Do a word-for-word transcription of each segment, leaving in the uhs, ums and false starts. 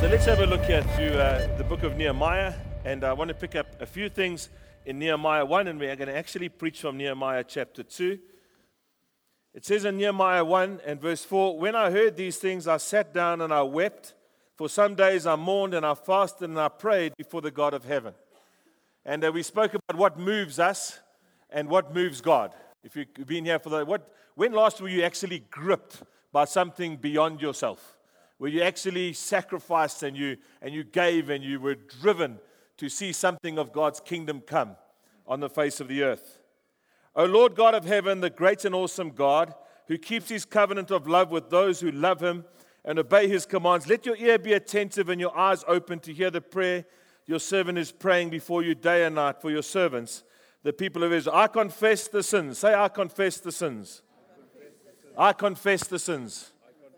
So let's have a look here through uh, the book of Nehemiah, and I want to pick up a few things in Nehemiah one, and we are going to actually preach from Nehemiah chapter two. It says in Nehemiah one and verse four, "When I heard these things, I sat down and I wept. For some days I mourned and I fasted and I prayed before the God of heaven." And uh, we spoke about what moves us and what moves God. If you've been here for the, what, when last were you actually gripped by something beyond yourself? Where you actually sacrificed and you and you gave and you were driven to see something of God's kingdom come on the face of the earth. O Lord God of heaven, the great and awesome God, who keeps his covenant of love with those who love him and obey his commands, let your ear be attentive and your eyes open to hear the prayer your servant is praying before you day and night for your servants, the people of Israel. I confess the sins. Say, I confess the sins. I confess the sins.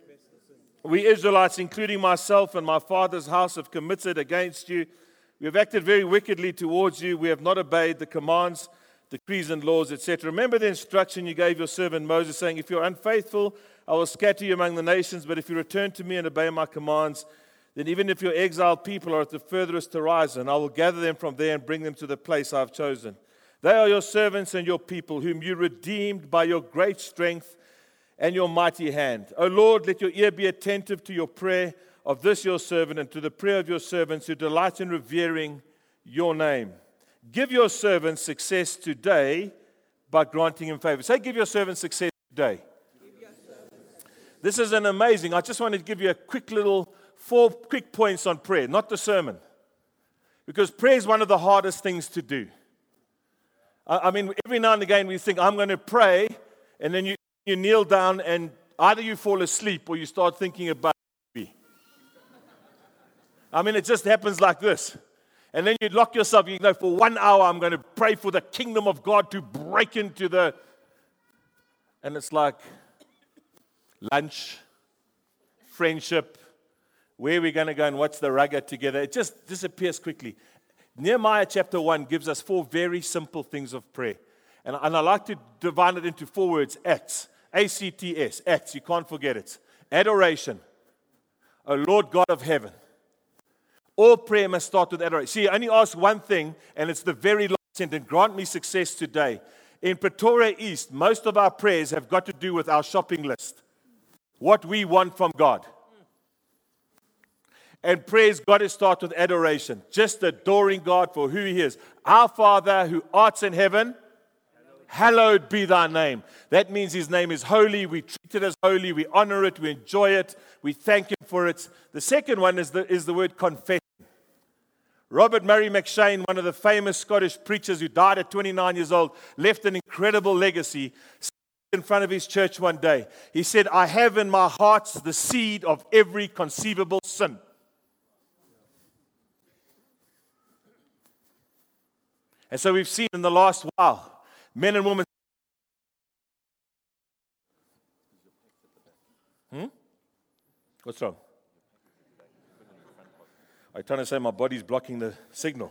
We Israelites, including myself and my father's house, have committed against you. We have acted very wickedly towards you. We have not obeyed the commands, decrees, and laws, et cetera. Remember the instruction you gave your servant Moses, saying, if you are unfaithful, I will scatter you among the nations. But if you return to me and obey my commands, then even if your exiled people are at the furthest horizon, I will gather them from there and bring them to the place I have chosen. They are your servants and your people, whom you redeemed by your great strength and your mighty hand. O Lord, let your ear be attentive to your prayer of this your servant and to the prayer of your servants who delight in revering your name. Give your servant success today by granting him favor. Say, give your servant success today. This is an amazing, I just wanted to give you a quick little, four quick points on prayer, not the sermon. Because prayer is one of the hardest things to do. I, I mean, every now and again we think, I'm going to pray, and then you You kneel down and either you fall asleep or you start thinking about me. I mean, it just happens like this. And then you lock yourself, you know, for one hour I'm going to pray for the kingdom of God to break into the... And it's like lunch, friendship, where are we going to go and what's the rugger together? It just disappears quickly. Nehemiah chapter one gives us four very simple things of prayer. And, and I like to divide it into four words, acts. A C T S, acts, you can't forget it. Adoration, O Lord God of heaven. All prayer must start with adoration. See, I only ask one thing, and it's the very last sentence. Grant me success today. In Pretoria East, most of our prayers have got to do with our shopping list. What we want from God. And prayer's got to start with adoration. Just adoring God for who He is. Our Father who art in heaven, hallowed be thy name. That means his name is holy. We treat it as holy. We honor it. We enjoy it. We thank him for it. The second one is the, is the word confession. Robert Murray McShane, one of the famous Scottish preachers who died at twenty-nine years old, left an incredible legacy in front of his church one day. He said, I have in my heart the seed of every conceivable sin. And so we've seen in the last while, men and women. Hmm? What's wrong? Are you trying to say my body's blocking the signal?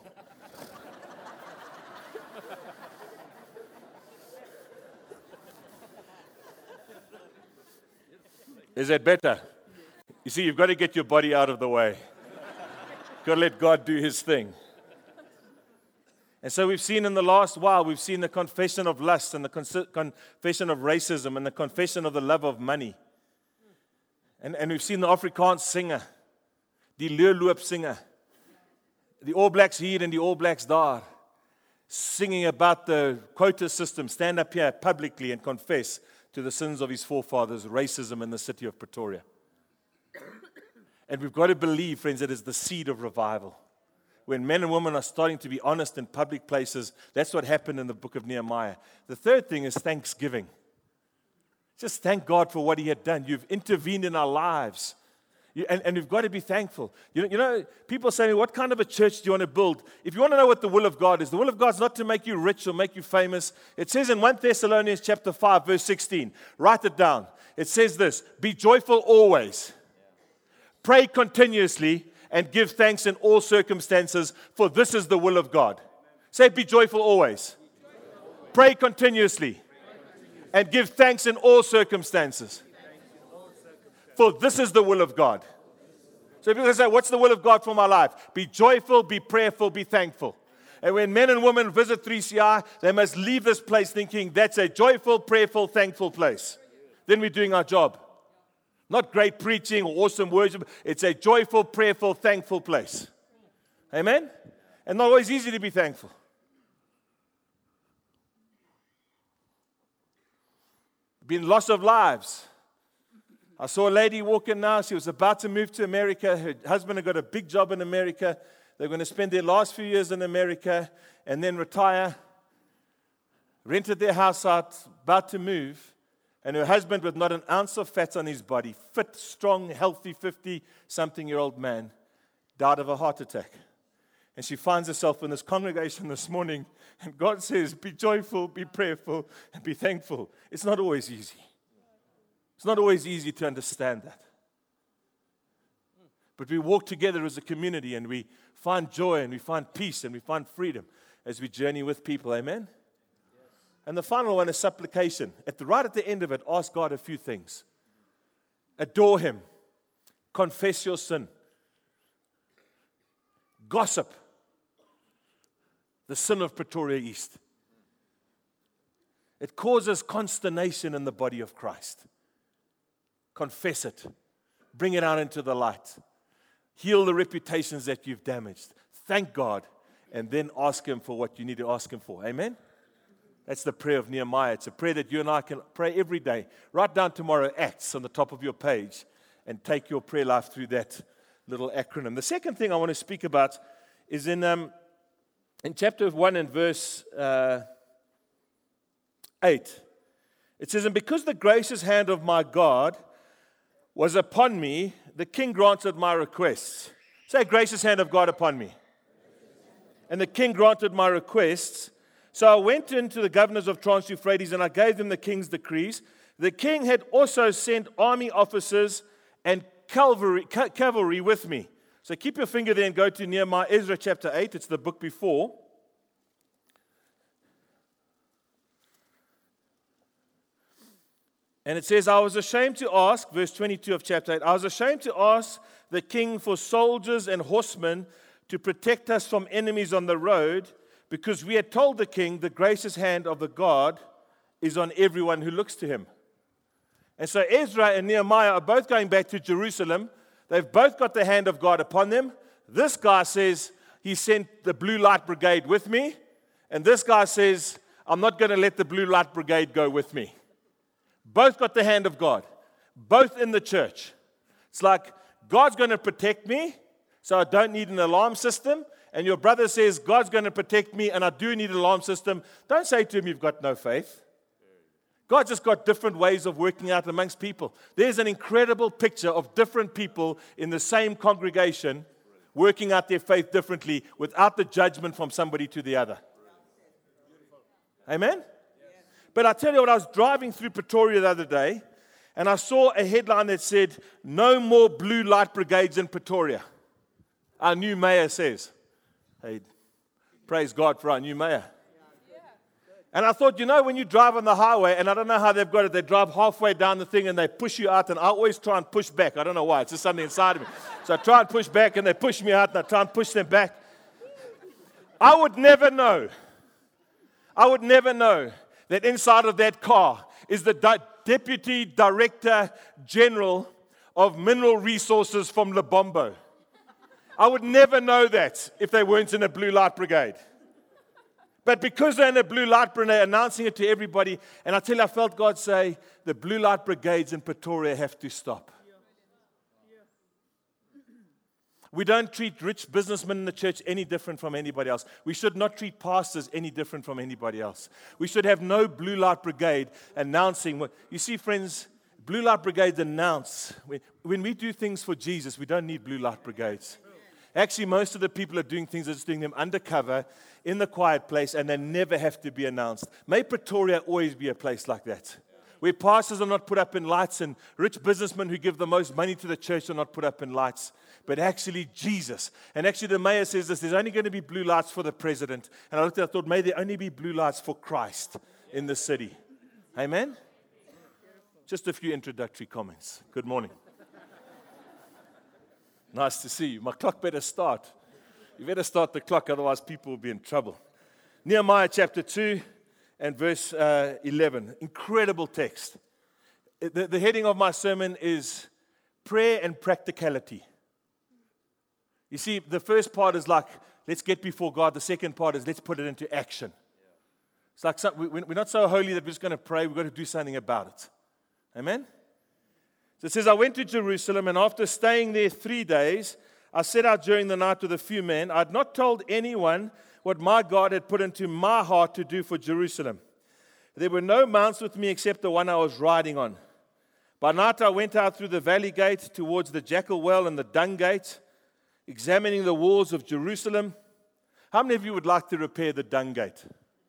Is that better? You see, you've got to get your body out of the way. Got to let God do His thing. And so we've seen in the last while, we've seen the confession of lust and the confession of racism and the confession of the love of money. And, and we've seen the Afrikaans singer, die leerloop singer, the All Blacks hier and the All Blacks daar, singing about the quota system, stand up here publicly and confess to the sins of his forefathers, racism in the city of Pretoria. And we've got to believe, friends, it is the seed of revival. When men and women are starting to be honest in public places, that's what happened in the book of Nehemiah. The third thing is thanksgiving. Just thank God for what He had done. You've intervened in our lives. You, and, and we've got to be thankful. You know, you know, people say, what kind of a church do you want to build? If you want to know what the will of God is, the will of God is not to make you rich or make you famous. It says in First Thessalonians chapter five, verse sixteen, write it down. It says this, be joyful always. Pray continuously. And give thanks in all circumstances, for this is the will of God. Say, be joyful always. Pray continuously. And give thanks in all circumstances. For this is the will of God. So people say, what's the will of God for my life? Be joyful, be prayerful, be thankful. And when men and women visit three C I, they must leave this place thinking that's a joyful, prayerful, thankful place. Then we're doing our job. Not great preaching or awesome worship. It's a joyful, prayerful, thankful place. Amen? And not always easy to be thankful. Been loss of lives. I saw a lady walking now. She was about to move to America. Her husband had got a big job in America. They're going to spend their last few years in America and then retire. Rented their house out, about to move. And her husband, with not an ounce of fat on his body, fit, strong, healthy, fifty-something-year-old man, died of a heart attack. And she finds herself in this congregation this morning, and God says, be joyful, be prayerful, and be thankful. It's not always easy. It's not always easy to understand that. But we walk together as a community, and we find joy, and we find peace, and we find freedom as we journey with people. Amen? And the final one is supplication. At the right at the end of it, ask God a few things. Adore Him. Confess your sin. Gossip. The sin of Pretoria East. It causes consternation in the body of Christ. Confess it. Bring it out into the light. Heal the reputations that you've damaged. Thank God. And then ask Him for what you need to ask Him for. Amen? That's the prayer of Nehemiah. It's a prayer that you and I can pray every day. Write down tomorrow Acts on the top of your page and take your prayer life through that little acronym. The second thing I want to speak about is in um, in chapter one and verse uh, eight. It says, and because the gracious hand of my God was upon me, the king granted my requests. Say, gracious hand of God upon me. And the king granted my requests. So I went into the governors of Trans-Euphrates and I gave them the king's decrees. The king had also sent army officers and cavalry, cavalry with me. So keep your finger there and go to Nehemiah, Ezra chapter eight. It's the book before. And it says, I was ashamed to ask, verse twenty-two of chapter eight, I was ashamed to ask the king for soldiers and horsemen to protect us from enemies on the road, because we had told the king the gracious hand of the God is on everyone who looks to him. And so Ezra and Nehemiah are both going back to Jerusalem. They've both got the hand of God upon them. This guy says he sent the Blue Light Brigade with me. And this guy says, I'm not going to let the Blue Light Brigade go with me. Both got the hand of God. Both in the church. It's like, God's going to protect me, so I don't need an alarm system. And your brother says, God's going to protect me, and I do need an alarm system. Don't say to him, you've got no faith. God's just got different ways of working out amongst people. There's an incredible picture of different people in the same congregation working out their faith differently without the judgment from somebody to the other. Amen? But I tell you what, I was driving through Pretoria the other day, and I saw a headline that said, no more blue light brigades in Pretoria. Our new mayor says. Hey, praise God for our new mayor. And I thought, you know, when you drive on the highway, and I don't know how they've got it, they drive halfway down the thing and they push you out, and I always try and push back. I don't know why, it's just something inside of me. So I try and push back, and they push me out, and I try and push them back. I would never know, I would never know that inside of that car is the di- Deputy Director General of Mineral Resources from Lebombo. I would never know that if they weren't in a Blue Light Brigade. But because they're in a Blue Light Brigade, announcing it to everybody, and I tell you, I felt God say, the Blue Light Brigades in Pretoria have to stop. We don't treat rich businessmen in the church any different from anybody else. We should not treat pastors any different from anybody else. We should have no Blue Light Brigade announcing what. You see, friends, Blue Light Brigades announce. When, when we do things for Jesus, we don't need Blue Light Brigades. Actually, most of the people are doing things, are just doing them undercover, in the quiet place, and they never have to be announced. May Pretoria always be a place like that, where pastors are not put up in lights, and rich businessmen who give the most money to the church are not put up in lights, but actually Jesus. And actually the mayor says this, there's only going to be blue lights for the president. And I looked at it, I thought, may there only be blue lights for Christ in the city. Amen? Just a few introductory comments. Good morning. Nice to see you. My clock better start. You better start the clock, otherwise people will be in trouble. Nehemiah chapter two and verse uh, eleven. Incredible text. The, the heading of my sermon is prayer and practicality. You see, the first part is like, let's get before God. The second part is, let's put it into action. It's like, some, we, we're not so holy that we're just going to pray. We've got to do something about it. Amen? So it says, I went to Jerusalem, and after staying there three days, I set out during the night with a few men. I had not told anyone what my God had put into my heart to do for Jerusalem. There were no mounts with me except the one I was riding on. By night I went out through the valley gate towards the jackal well and the dung gate, examining the walls of Jerusalem. How many of you would like to repair the dung gate?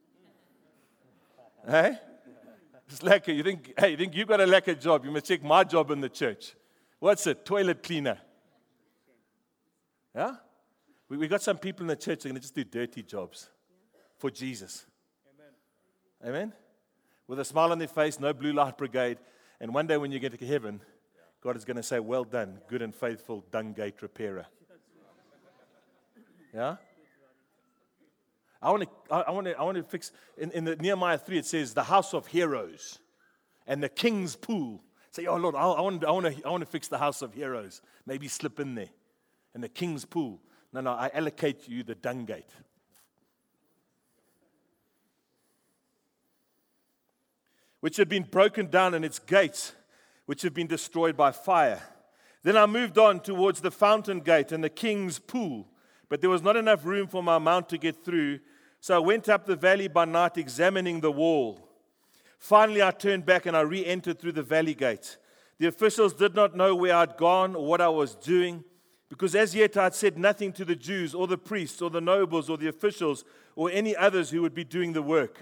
Hey? It's lacquer. You think, hey, you think you've got a lacquer job? You must check my job in the church. What's it? Toilet cleaner. Yeah? We, we got some people in the church that are going to just do dirty jobs for Jesus. Amen. Amen? With a smile on their face, no blue light brigade. And one day when you get to heaven, God is going to say, well done, good and faithful dung gate repairer. Yeah? I want to, I want to, I want to fix, in, in the Nehemiah three, it says, the house of heroes and the king's pool. Say, oh Lord, I, I, want, I, want to, I want to fix the house of heroes. Maybe slip in there. And the king's pool. No, no, I allocate you the dung gate. Which had been broken down and its gates, which had been destroyed by fire. Then I moved on towards the fountain gate and the king's pool, but there was not enough room for my mount to get through, so I went up the valley by night examining the wall. Finally I turned back and I re-entered through the valley gate. The officials did not know where I'd gone or what I was doing, because as yet I had said nothing to the Jews or the priests or the nobles or the officials or any others who would be doing the work.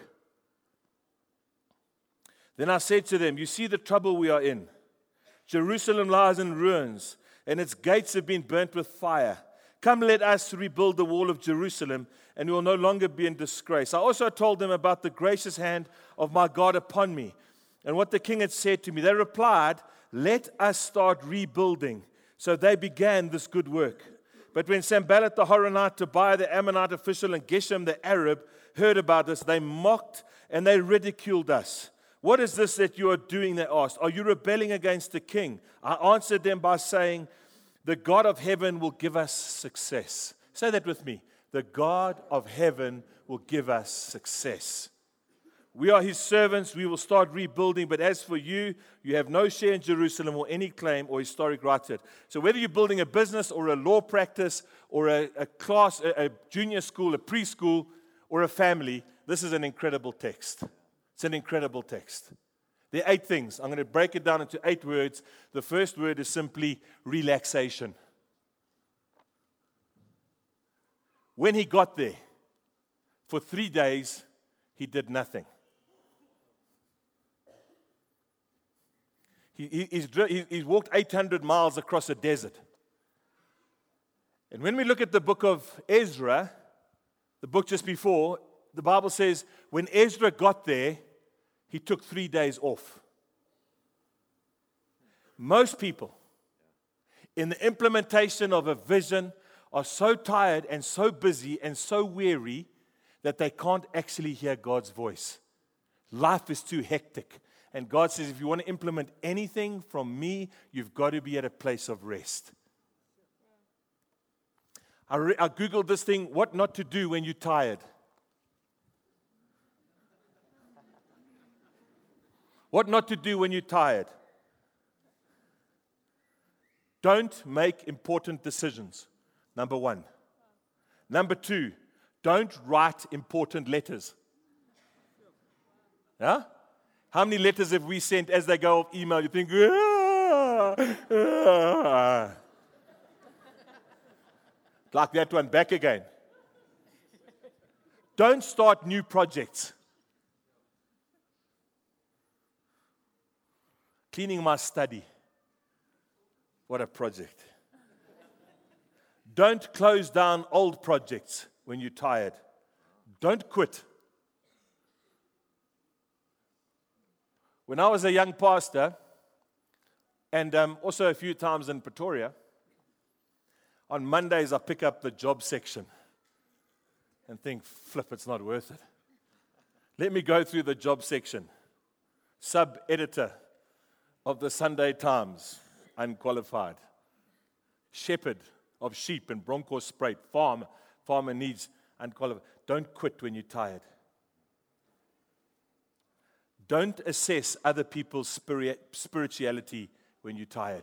Then I said to them, you see the trouble we are in. Jerusalem lies in ruins, and its gates have been burnt with fire. Come, let us rebuild the wall of Jerusalem, and we will no longer be in disgrace. I also told them about the gracious hand of my God upon me, and what the king had said to me. They replied, let us start rebuilding. So they began this good work. But when Sanballat the Horonite, Tobiah the Ammonite official, and Geshem the Arab heard about this, they mocked and they ridiculed us. What is this that you are doing, they asked. Are you rebelling against the king? I answered them by saying, the God of heaven will give us success. Say that with me. The God of heaven will give us success. We are his servants. We will start rebuilding. But as for you, you have no share in Jerusalem or any claim or historic right to it. So whether you're building a business or a law practice or a, a class, a, a junior school, a preschool, or a family, this is an incredible text. It's an incredible text. There are eight things. I'm going to break it down into eight words. The first word is simply relaxation. When he got there, for three days, he did nothing. He, he, he's, he's walked eight hundred miles across a desert. And when we look at the book of Ezra, the book just before, the Bible says when Ezra got there, he took three days off. Most people in the implementation of a vision are so tired and so busy and so weary that they can't actually hear God's voice. Life is too hectic. And God says, if you want to implement anything from me, you've got to be at a place of rest. I, re- I Googled this thing, what not to do when you're tired. What not to do when you're tired. Don't make important decisions, number one. Number two, don't write important letters. Yeah? How many letters have we sent as they go off email? You think, ah, ah. Like that one, back again. Don't start new projects. Cleaning my study. What a project. Don't close down old projects when you're tired. Don't quit. When I was a young pastor, and um, also a few times in Pretoria, On Mondays, I pick up the job section and think, flip, it's not worth it. Let me go through the job section. Sub-editor of the Sunday Times, unqualified. Shepherd of sheep in Bronkhorstspruit, farm, farmer needs, unqualified. Don't quit when you're tired. Don't assess other people's spirit, spirituality when you're tired.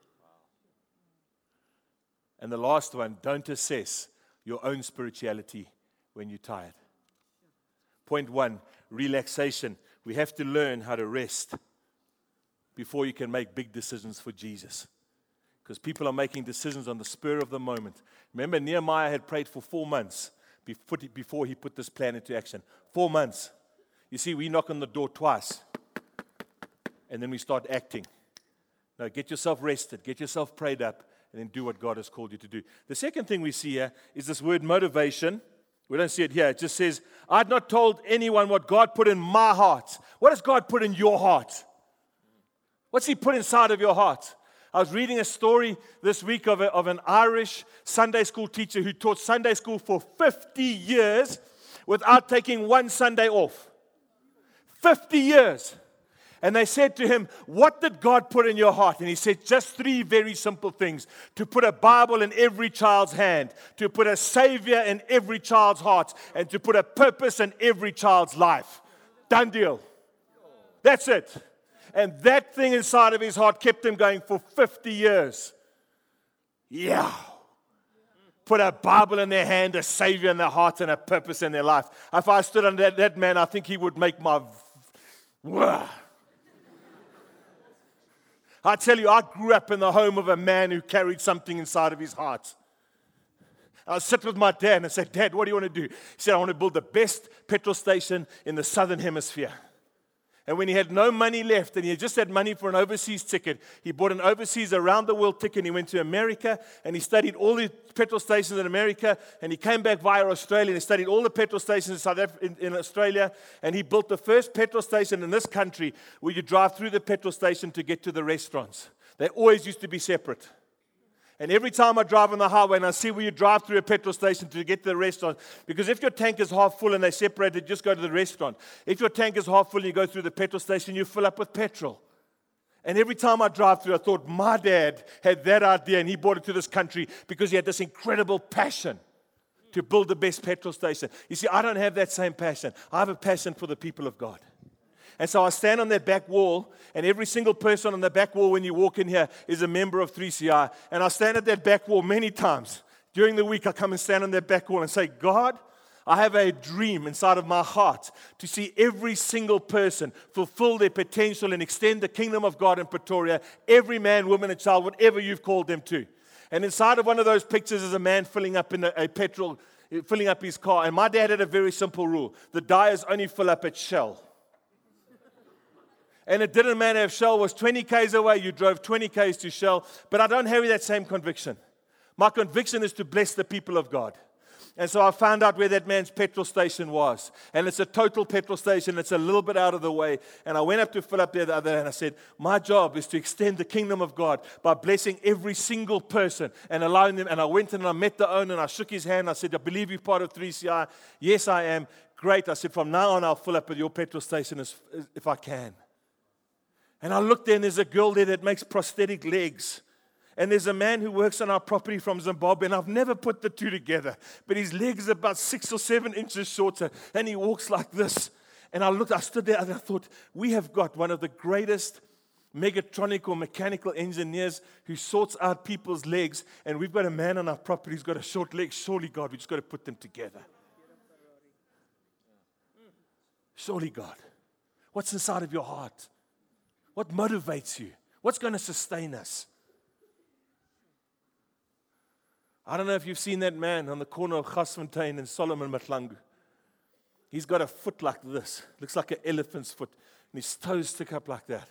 And the last one, don't assess your own spirituality when you're tired. Point one, relaxation. We have to learn how to rest before you can make big decisions for Jesus. Because people are making decisions on the spur of the moment. Remember, Nehemiah had prayed for four months before he put this plan into action. Four months. You see, we knock on the door twice, and then we start acting. No, get yourself rested, get yourself prayed up, and then do what God has called you to do. The second thing we see here is this word motivation. We don't see it here. It just says, I've not told anyone what God put in my heart. What has God put in your heart? What's He put inside of your heart? I was reading a story this week of, a, of an Irish Sunday school teacher who taught Sunday school for fifty years without taking one Sunday off. fifty years. And they said to him, what did God put in your heart? And he said, just three very simple things. To put a Bible in every child's hand, to put a Savior in every child's heart, and to put a purpose in every child's life. Done deal. That's it. And that thing inside of his heart kept him going for fifty years. Yeah. Put a Bible in their hand, a Savior in their heart, and a purpose in their life. If I stood under that, that man, I think he would make my... I tell you, I grew up in the home of a man who carried something inside of his heart. I would sit with my dad and I said, Dad, what do you want to do? He said, I want to build the best petrol station in the southern hemisphere. And when he had no money left and he just had money for an overseas ticket, he bought an overseas around the world ticket and he went to America and he studied all the petrol stations in America and he came back via Australia and he studied all the petrol stations in, South Af- in, in Australia and he built the first petrol station in this country where you drive through the petrol station to get to the restaurants. They always used to be separate. And every time I drive on the highway and I see where you drive through a petrol station to get to the restaurant, because if your tank is half full and they separate it, just go to the restaurant. If your tank is half full and you go through the petrol station, you fill up with petrol. And every time I drive through, I thought, my dad had that idea and he brought it to this country because he had this incredible passion to build the best petrol station. You see, I don't have that same passion. I have a passion for the people of God. And so I stand on that back wall, and every single person on the back wall when you walk in here is a member of three C I. And I stand at that back wall many times. During the week, I come and stand on that back wall and say, God, I have a dream inside of my heart to see every single person fulfill their potential and extend the kingdom of God in Pretoria, every man, woman, and child, whatever you've called them to. And inside of one of those pictures is a man filling up in a, a petrol, filling up his car. And my dad had a very simple rule. The dyers only fill up at Shell. And it didn't matter if Shell was twenty kays away, you drove twenty kays to Shell. But I don't have that same conviction. My conviction is to bless the people of God. And so I found out where that man's petrol station was. And it's a total petrol station. It's a little bit out of the way. And I went up to fill up there the other day and I said, my job is to extend the kingdom of God by blessing every single person and allowing them. And I went in and I met the owner and I shook his hand. I said, I believe you're part of three C I. Yes, I am. Great. I said, from now on, I'll fill up at your petrol station as, if I can. And I looked there and there's a girl there that makes prosthetic legs. And there's a man who works on our property from Zimbabwe, and I've never put the two together. But his legs are about six or seven inches shorter, and he walks like this. And I looked, I stood there, and I thought, we have got one of the greatest mechatronic or mechanical engineers who sorts out people's legs, and we've got a man on our property who's got a short leg. Surely, God, we just got to put them together. Surely, God. What's inside of your heart? What motivates you? What's going to sustain us? I don't know if you've seen that man on the corner of Gasfontein and Solomon Matlangu. He's got a foot like this. Looks like an elephant's foot. And his toes stick up like that.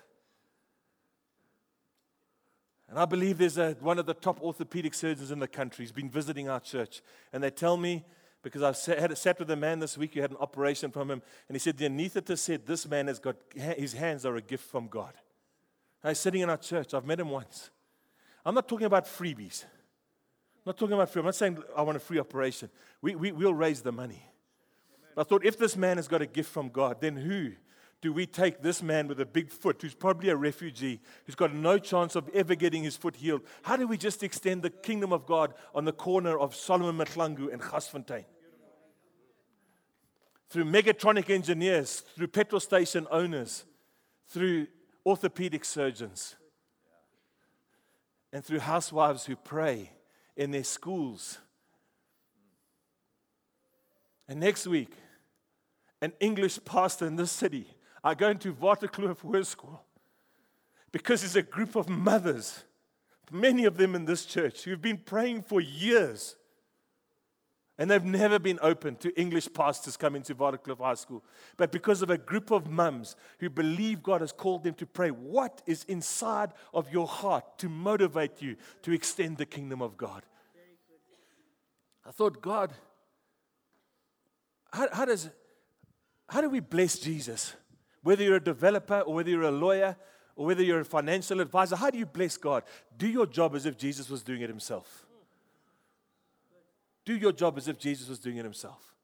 And I believe there's a, one of the top orthopedic surgeons in the country. He's been visiting our church. And they tell me, because I've sat, had, sat with a man this week who had an operation from him, and he said, the anesthetist said, this man has got, his hands are a gift from God. And he's sitting in our church. I've met him once. I'm not talking about freebies. not talking about free. I'm not saying I want a free operation. We, we, we'll raise the money. But I thought, if this man has got a gift from God, then who do we take this man with a big foot, who's probably a refugee, who's got no chance of ever getting his foot healed? How do we just extend the kingdom of God on the corner of Solomon Mahlangu and Gasfontein? Through Megatronic engineers, through petrol station owners, through orthopedic surgeons, and through housewives who pray in their schools. And next week, an English pastor in this city are going to Waterkloof Hoërskool because there's a group of mothers, many of them in this church, who've been praying for years, and they've never been open to English pastors coming to Waterkloof High School. But because of a group of mums who believe God has called them to pray, what is inside of your heart to motivate you to extend the kingdom of God? I thought, God, how, how does how do we bless Jesus? Whether you're a developer or whether you're a lawyer or whether you're a financial advisor, how do you bless God? Do your job as if Jesus was doing it himself. Do your job as if Jesus was doing it himself.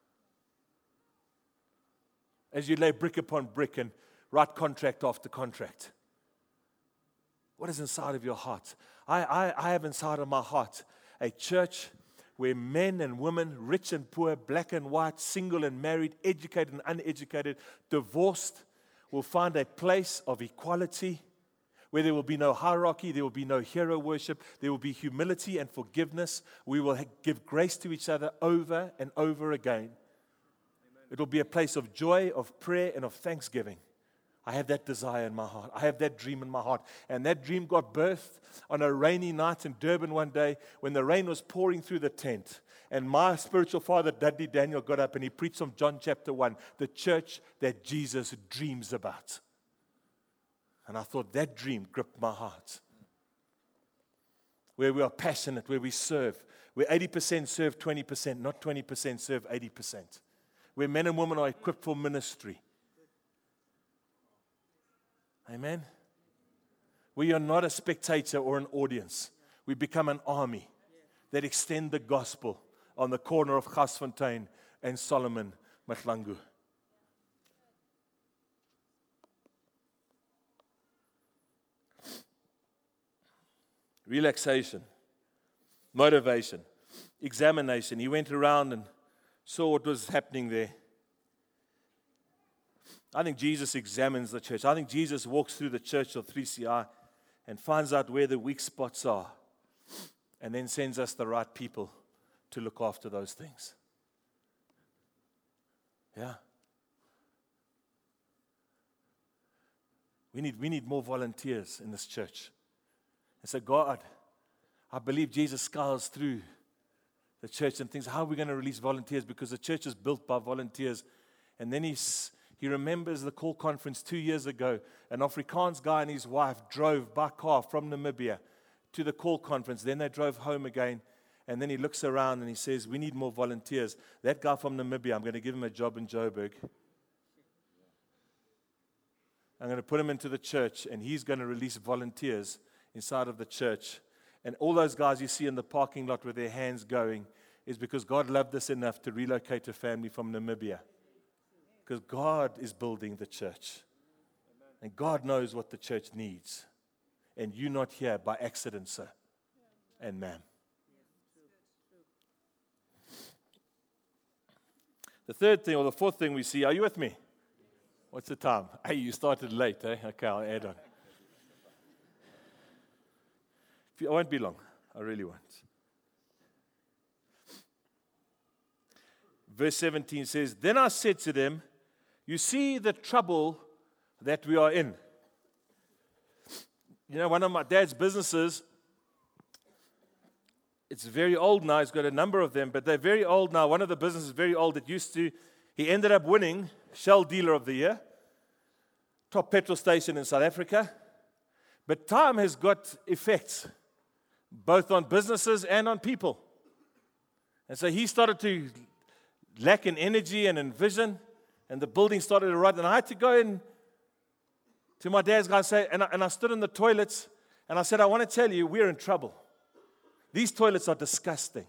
As you lay brick upon brick and write contract after contract. What is inside of your heart? I, I, I have inside of my heart a church where men and women, rich and poor, black and white, single and married, educated and uneducated, divorced, will find a place of equality where there will be no hierarchy, there will be no hero worship, there will be humility and forgiveness. We will give grace to each other over and over again. It will be a place of joy, of prayer, and of thanksgiving. I have that desire in my heart. I have that dream in my heart. And that dream got birthed on a rainy night in Durban one day when the rain was pouring through the tent. And my spiritual father, Dudley Daniel, got up and he preached from John chapter one, the church that Jesus dreams about. And I thought that dream gripped my heart. Where we are passionate, where we serve, where eighty percent serve twenty percent, not twenty percent serve eighty percent. Where men and women are equipped for ministry. Amen? We are not a spectator or an audience. We become an army that extend the gospel on the corner of Gasfontein and Solomon Mahlangu. Relaxation, motivation, examination. He went around and saw what was happening there. I think Jesus examines the church. I think Jesus walks through the church of three C I and finds out where the weak spots are and then sends us the right people to look after those things. Yeah. We need, we need more volunteers in this church. And so, God, I believe Jesus scours through the church and thinks, how are we going to release volunteers? Because the church is built by volunteers. And then he's He remembers the call conference two years ago. An Afrikaans guy and his wife drove by car from Namibia to the call conference. Then they drove home again. And then he looks around and he says, we need more volunteers. That guy from Namibia, I'm going to give him a job in Joburg. I'm going to put him into the church and he's going to release volunteers inside of the church. And all those guys you see in the parking lot with their hands going is because God loved us enough to relocate a family from Namibia. Because God is building the church. And God knows what the church needs. And you're not here by accident, sir and ma'am. The third thing, or the fourth thing we see, are you with me? What's the time? Hey, you started late, eh? Okay, I'll add on. I won't be long. I really won't. Verse seventeen says, then I said to them, you see the trouble that we are in. You know, one of my dad's businesses, it's very old now. He's got a number of them, but they're very old now. One of the businesses is very old. It used to, he ended up winning Shell Dealer of the Year, top petrol station in South Africa. But time has got effects, both on businesses and on people. And so he started to lack in energy and in vision, and the building started to rot. And I had to go in to my dad's guy and say, and I, and I stood in the toilets, and I said, I want to tell you, we're in trouble. These toilets are disgusting.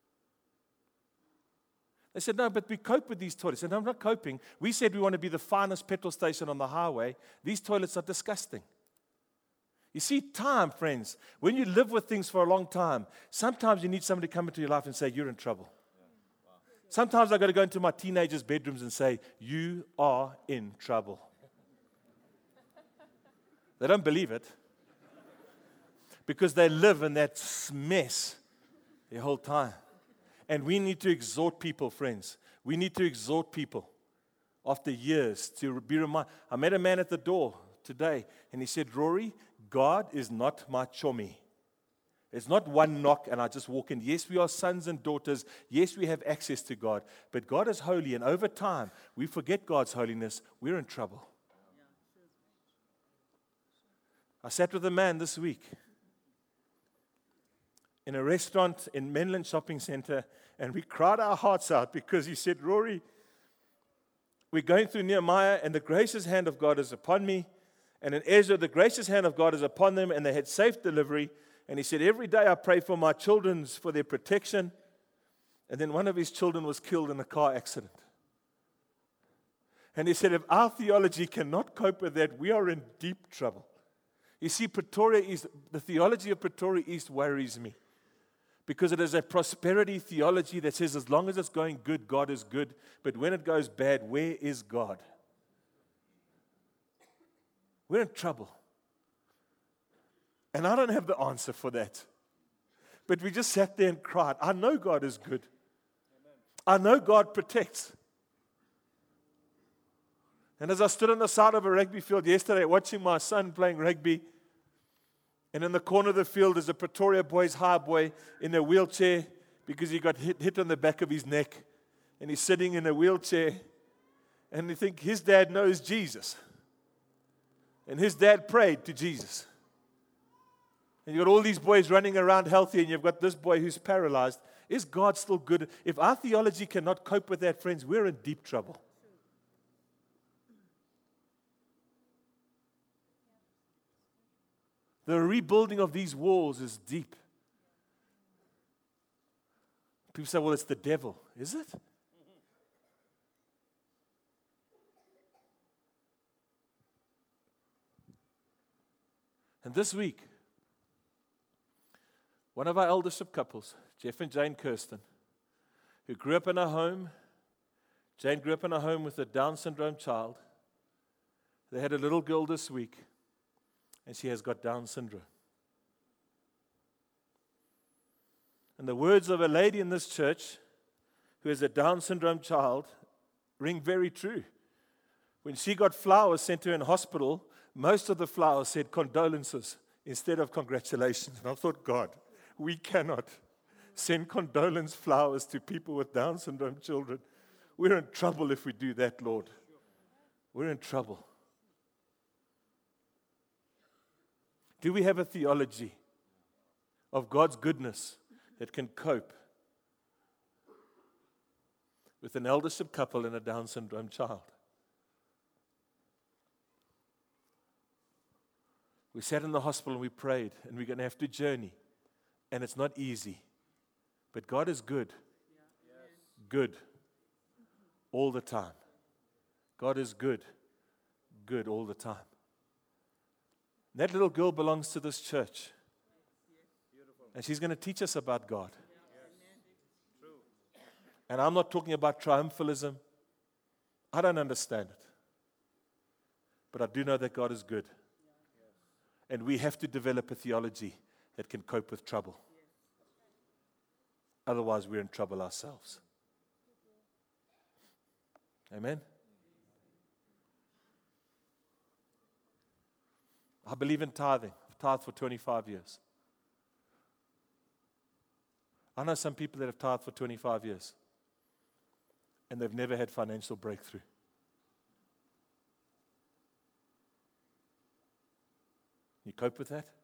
They said, no, but we cope with these toilets. I said, no, I'm not coping. We said we want to be the finest petrol station on the highway. These toilets are disgusting. You see, time, friends, when you live with things for a long time, sometimes you need somebody to come into your life and say, you're in trouble. Sometimes I've got to go into my teenagers' bedrooms and say, you are in trouble. They don't believe it because they live in that mess the whole time. And we need to exhort people, friends. We need to exhort people after years to be reminded. I met a man at the door today, and he said, Rory, God is not my chummy. It's not one knock and I just walk in. Yes, we are sons and daughters. Yes, we have access to God. But God is holy, and over time, we forget God's holiness. We're in trouble. I sat with a man this week in a restaurant in Menlyn Shopping Center, and we cried our hearts out because he said, Rory, we're going through Nehemiah, and the gracious hand of God is upon me. And in Ezra, the gracious hand of God is upon them, and they had safe delivery. And he said, every day I pray for my children for their protection. And then one of his children was killed in a car accident. And he said, if our theology cannot cope with that, we are in deep trouble. You see, Pretoria East, the theology of Pretoria East worries me. Because it is a prosperity theology that says as long as it's going good, God is good. But when it goes bad, where is God? We're in trouble. And I don't have the answer for that. But we just sat there and cried. I know God is good. I know God protects. And as I stood on the side of a rugby field yesterday watching my son playing rugby, and in the corner of the field is a Pretoria Boys High boy in a wheelchair because he got hit, hit on the back of his neck. And he's sitting in a wheelchair. And you think his dad knows Jesus. And his dad prayed to Jesus. And you've got all these boys running around healthy, and you've got this boy who's paralyzed. Is God still good? If our theology cannot cope with that, friends, we're in deep trouble. The rebuilding of these walls is deep. People say, well, it's the devil. Is it? And this week, one of our eldership couples, Jeff and Jane Kirsten, who grew up in a home, Jane grew up in a home with a Down syndrome child. They had a little girl this week, and she has got Down syndrome. And the words of a lady in this church who has a Down syndrome child ring very true. When she got flowers sent to her in hospital, most of the flowers said condolences instead of congratulations. And I thought, God, we cannot send condolence flowers to people with Down syndrome children. We're in trouble if we do that, Lord. We're in trouble. Do we have a theology of God's goodness that can cope with an eldership couple and a Down syndrome child? We sat in the hospital and we prayed, and we're going to have to journey. And it's not easy. But God is good. Good. All the time. God is good. Good all the time. That little girl belongs to this church. And she's going to teach us about God. And I'm not talking about triumphalism. I don't understand it. But I do know that God is good. And we have to develop a theology that can cope with trouble. Otherwise, we're in trouble ourselves. Amen? I believe in tithing. I've tithed for twenty-five years. I know some people that have tithed for twenty-five years, and they've never had financial breakthrough. You cope with that?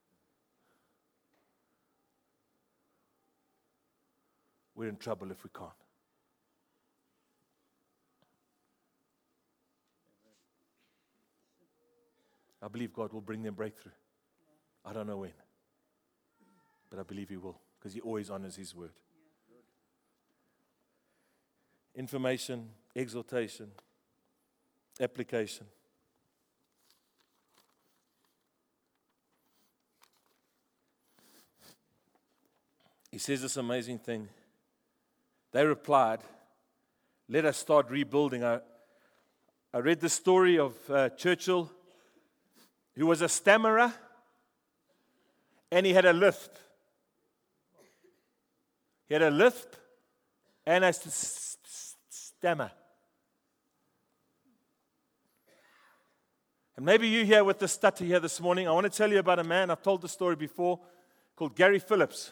We're in trouble if we can't. I believe God will bring them breakthrough. I don't know when. but I believe He will, because He always honors His word. Information, exhortation, application. He says this amazing thing. They replied, let us start rebuilding. I, I read the story of uh, Churchill, who was a stammerer, and he had a lisp. He had a lisp and a s- s- stammer. And maybe you're here with the stutter here this morning. I want to tell you about a man, I've told the story before, called Gary Phillips.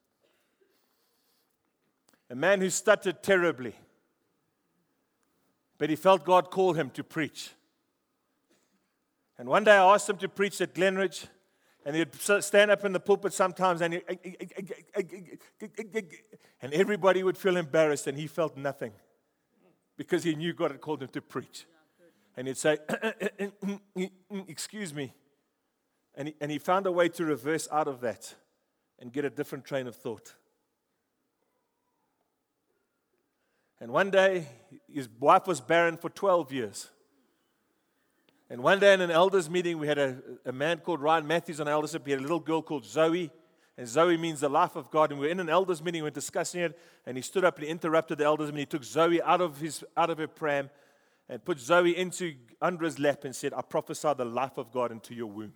A man who stuttered terribly. But he felt God call him to preach. And one day I asked him to preach at Glenridge, and he'd stand up in the pulpit sometimes, and, he, and everybody would feel embarrassed, and he felt nothing, because he knew God had called him to preach. And he'd say, excuse me. And he, and he found a way to reverse out of that and get a different train of thought. And one day, his wife was barren for twelve years. And one day in an elders meeting, we had a, a man called Ryan Matthews on eldership. He had a little girl called Zoe. And Zoe means the life of God. And we were in an elders meeting, we were discussing it. And he stood up and he interrupted the elders meeting. He took Zoe out of his out of her pram and put Zoe into Andra's lap and said, I prophesy the life of God into your womb.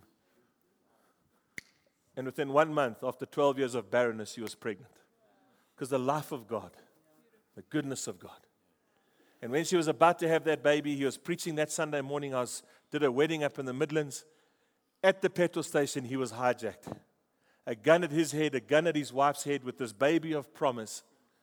And within one month, after twelve years of barrenness, she was pregnant. Because the life of God, the goodness of God. And when she was about to have that baby, he was preaching that Sunday morning. I was, did a wedding up in the Midlands. At the petrol station, he was hijacked. A gun at his head, a gun at his wife's head with this baby of promise.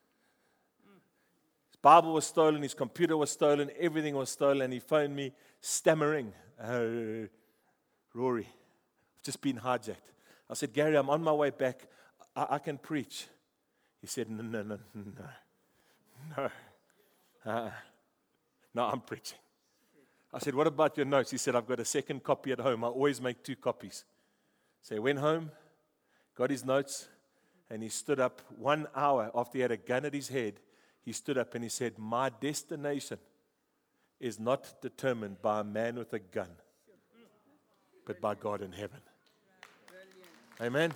His Bible was stolen, his computer was stolen, everything was stolen. He phoned me stammering, oh, Rory, I've just been hijacked. I said, Gary, I'm on my way back. I, I can preach. He said, no, no, no, no. No, uh, no, I'm preaching. I said, what about your notes? He said, I've got a second copy at home. I always make two copies. So he went home, got his notes, and he stood up one hour after he had a gun at his head. He stood up and he said, my destination is not determined by a man with a gun, but by God in heaven. Amen.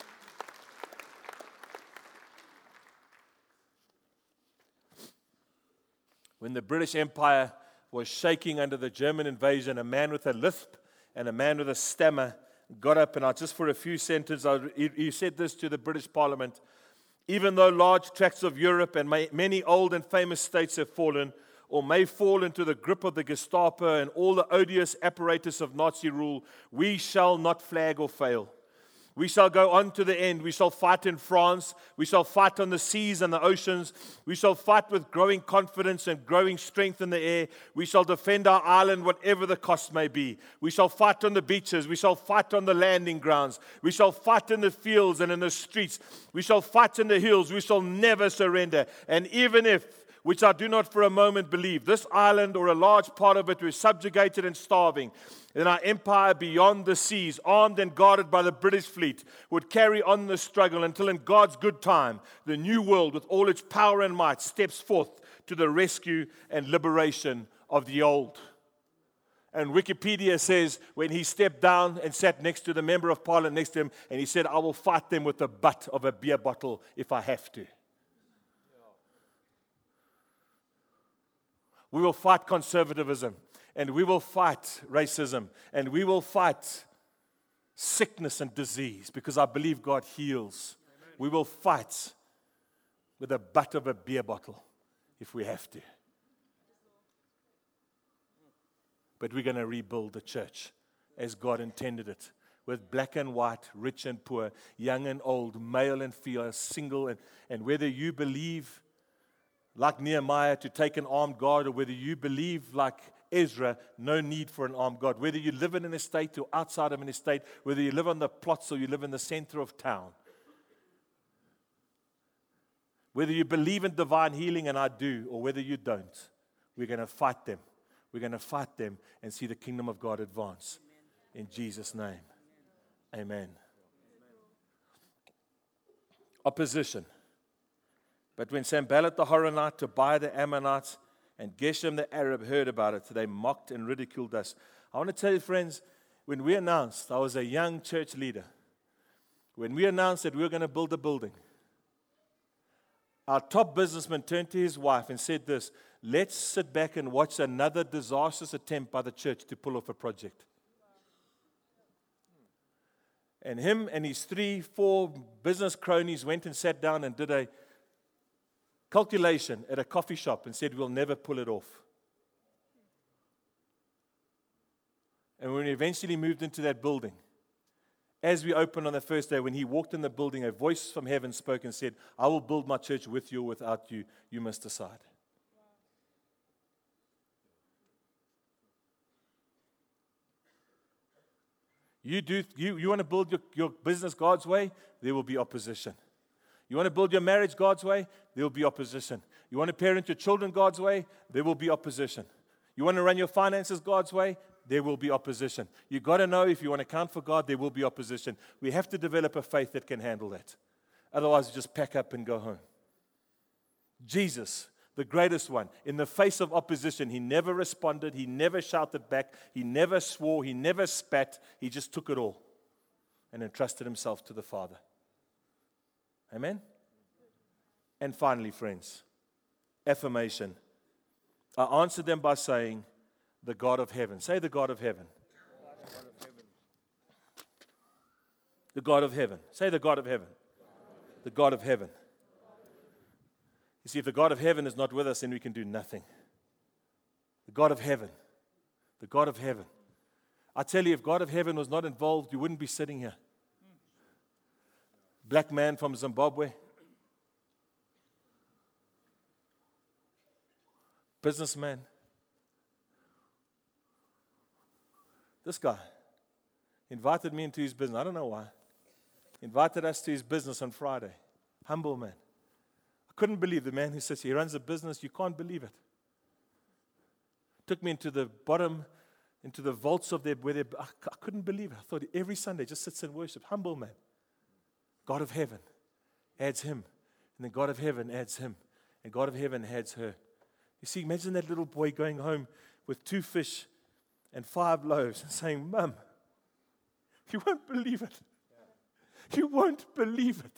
When the British Empire was shaking under the German invasion, a man with a lisp and a man with a stammer got up, and I just for a few sentences, I, he, he said this to the British Parliament. Even though large tracts of Europe and may, many old and famous states have fallen, or may fall into the grip of the Gestapo and all the odious apparatus of Nazi rule, we shall not flag or fail. We shall go on to the end. We shall fight in France. We shall fight on the seas and the oceans. We shall fight with growing confidence and growing strength in the air. We shall defend our island, whatever the cost may be. We shall fight on the beaches. We shall fight on the landing grounds. We shall fight in the fields and in the streets. We shall fight in the hills. We shall never surrender. And even if, which I do not for a moment believe, this island or a large part of it was subjugated and starving, then our empire beyond the seas, armed and guarded by the British fleet, would carry on the struggle until in God's good time, the new world with all its power and might steps forth to the rescue and liberation of the old. And Wikipedia says when he stepped down and sat next to the member of parliament next to him, and he said, I will fight them with the butt of a beer bottle if I have to. We will fight conservatism. And we will fight racism, and we will fight sickness and disease, because I believe God heals. Amen. We will fight with the butt of a beer bottle if we have to. But we're going to rebuild the church as God intended it, with black and white, rich and poor, young and old, male and female, single, and, and whether you believe like Nehemiah to take an armed guard, or whether you believe like Ezra, no need for an armed guard. Whether you live in an estate or outside of an estate, whether you live on the plots or you live in the center of town, whether you believe in divine healing, and I do, or whether you don't, we're going to fight them. We're going to fight them and see the kingdom of God advance. In Jesus' name, amen. opposition. But when Sanballat the Horonite, Tobiah the Ammonites, and Geshem the Arab heard about it, they mocked and ridiculed us. I want to tell you, friends, when we announced, I was a young church leader, when we announced that we were going to build a building, our top businessman turned to his wife and said this, let's sit back and watch another disastrous attempt by the church to pull off a project. And him and his three, four business cronies went and sat down and did a calculation at a coffee shop and said, we'll never pull it off. And when we eventually moved into that building, as we opened on the first day, when he walked in the building, a voice from heaven spoke and said, I will build my church with you or without you. You must decide. You do. You, you want to build your, your business God's way? There will be opposition. You want to build your marriage God's way? There will be opposition. You want to parent your children God's way? There will be opposition. You want to run your finances God's way? There will be opposition. You've got to know if you want to count for God, there will be opposition. We have to develop a faith that can handle that. Otherwise, we just pack up and go home. Jesus, the greatest one, in the face of opposition, he never responded, he never shouted back, he never swore, he never spat, he just took it all and entrusted himself to the Father. Amen? And finally, friends, affirmation. I answered them by saying, the God of heaven. Say the God of heaven. The God of heaven. Say the God of heaven. The God of heaven. You see, if the God of heaven is not with us, then we can do nothing. The God of heaven. The God of heaven. I tell you, if God of heaven was not involved, you wouldn't be sitting here. Black man from Zimbabwe. Businessman. This guy invited me into his business. I don't know why. Invited us to his business on Friday. Humble man. I couldn't believe the man who says he runs a business. You can't believe it. Took me into the bottom, into the vaults of their, where they, I, I couldn't believe it. I thought every Sunday just sits and worships. Humble man. God of heaven adds him. And then God of heaven adds him. And God of heaven adds her. You see, imagine that little boy going home with two fish and five loaves and saying, Mum, you won't believe it. You won't believe it.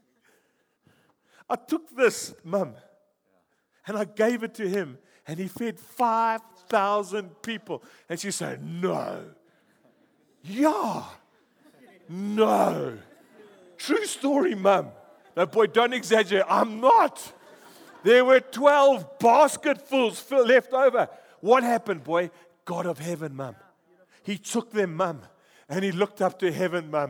I took this, Mum, and I gave it to him, and he fed five thousand people. And she said, no. Yeah. No. True story, Mum. No, boy, don't exaggerate. I'm not. There were twelve basketfuls left over. What happened, boy? God of heaven, Mum. He took them, Mum, and he looked up to heaven, Mum.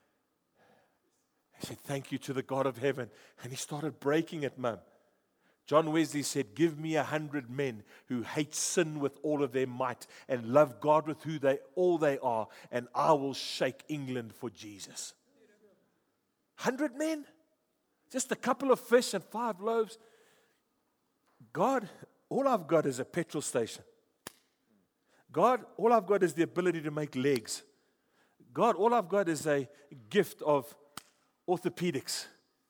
He said, thank you to the God of heaven. And he started breaking it, Mum. John Wesley said, give me a hundred men who hate sin with all of their might and love God with who they all they are, and I will shake England for Jesus. Hundred men? Just a couple of fish and five loaves. God, all I've got is a petrol station. God, all I've got is the ability to make legs. God, all I've got is a gift of orthopedics.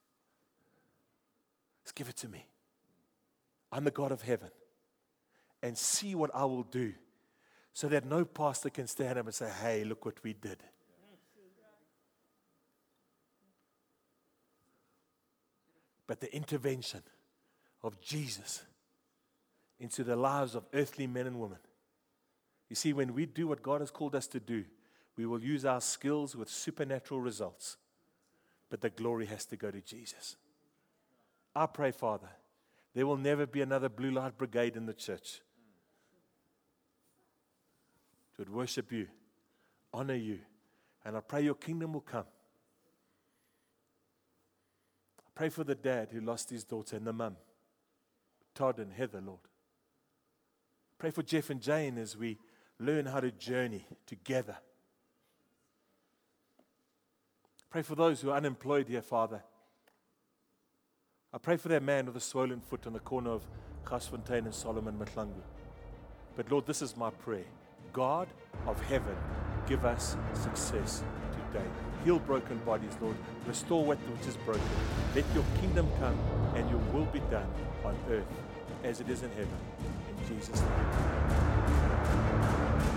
Just give it to me. I'm the God of heaven. And see what I will do so that no pastor can stand up and say, hey, look what we did. But the intervention of Jesus into the lives of earthly men and women. You see, when we do what God has called us to do, we will use our skills with supernatural results. But the glory has to go to Jesus. I pray, Father, there will never be another blue light brigade in the church. To worship you, honor you, and I pray your kingdom will come. I pray for the dad who lost his daughter and the mum, Todd and Heather, Lord. Pray for Jeff and Jane as we learn how to journey together. Pray for those who are unemployed here, Father. I pray for that man with a swollen foot on the corner of Gasfontein and Solomon Matlangu. But Lord, this is my prayer. God of heaven, give us success today. today. Heal broken bodies, Lord. Restore what which is broken. Let your kingdom come and your will be done on earth as it is in heaven. In Jesus' name.